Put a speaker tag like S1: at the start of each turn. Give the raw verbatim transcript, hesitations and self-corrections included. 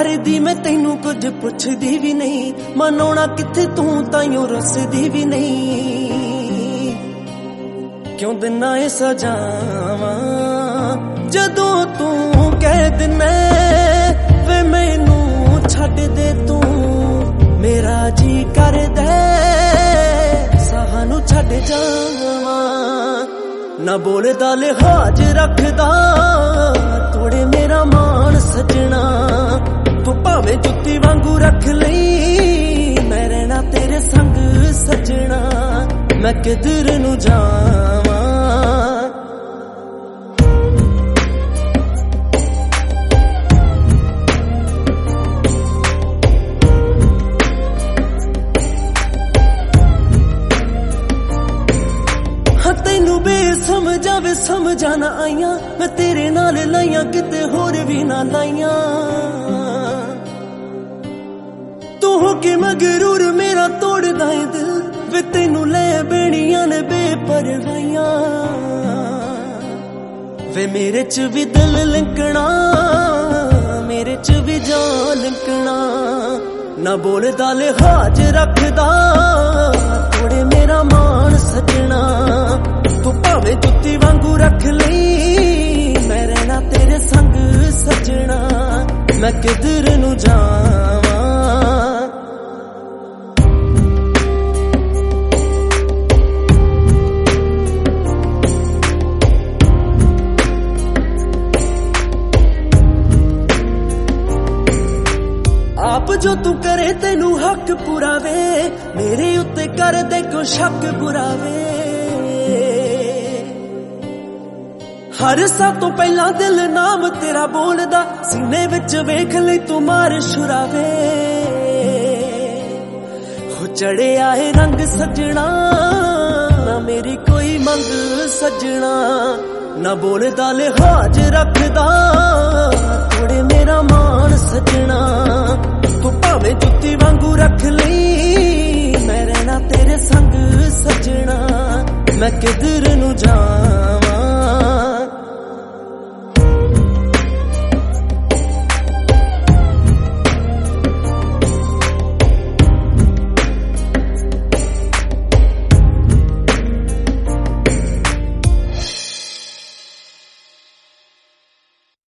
S1: प्यारे दी मैं तैनू कुछ पुछदी भी नहीं, मनाउणा किथे तू ताइयों रुसदी भी नहीं। क्यों दिना ए सजावां जदों तू कह दिना वे मैनू छड्ड दे तू, मेरा जी कर दे सानू छड्ड जावां। ना बोलदा लिहाज रखदा तोड़े मेरा मान सजना, तू भावें जुत्ती वांगू रख लई मैं रहना तेरे संग सजना। मैं किधर नू जावां तैनू बेसमझा वे समझा ना आईया, मैं तेरे नाल लाइया किते होर भी ना लाइया। तू हो के मगरूर मेरा तोड़दा है दिल, वे तैनू ले बेड़ियां ने बेपरवाइयां। वे मेरे च भी दिल लिंकना मेरे च भी जान लिंकना। ना बोलदा लिहाज रखदा तोड़े मेरा मान सजना, तू भावें जुत्ती वांगू रख लई मैं रहना तेरे संग सजना। मैं किधर नू जावां आप जो तू करे तेनू हक पुरावे, मेरे उत्ते कर दे को शक बुरावे। हर सा तो पहला दिल नाम तेरा बोलदा, सीने विच वेख ले तू मार शुरावे। हो चढ़े आए रंग सजना ना मेरी कोई मंग सजना। ना बोलदा लिहाज रखदा तोड़े मेरा मान सजना, तू भावें जुत्ती वांगू रख लई मैं रहना तेरे संग सजना। मैं किधर नू जा